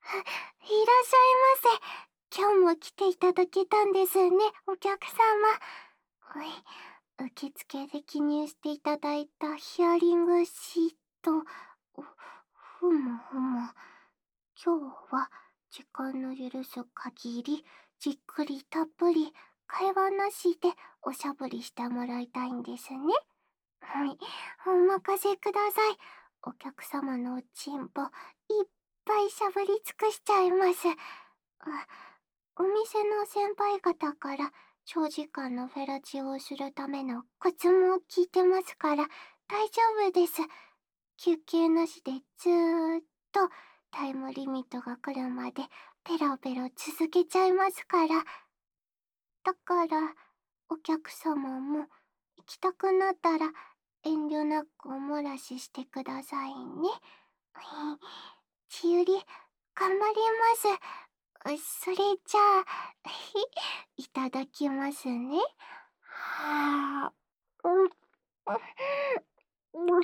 いらっしゃいませ。今日も来ていただけたんですね、お客様。はい、受付で記入していただいたヒアリングシート。ふむふむ。今日は時間の許す限り、じっくりたっぷり、会話なしでおしゃぶりしてもらいたいんですね。はい、お任せください。お客様のおちんぽ、いっぱいしゃぶり尽くしちゃいます。お店の先輩方から長時間のフェラチオをするためのコツも聞いてますから大丈夫です。休憩なしでずーっとタイムリミットが来るまでペロペロ続けちゃいますから。だからお客様も行きたくなったら遠慮なくお漏らししてくださいね。ちゆり、頑張ります。それじゃあ、いただきますね。はあ、うん、うん、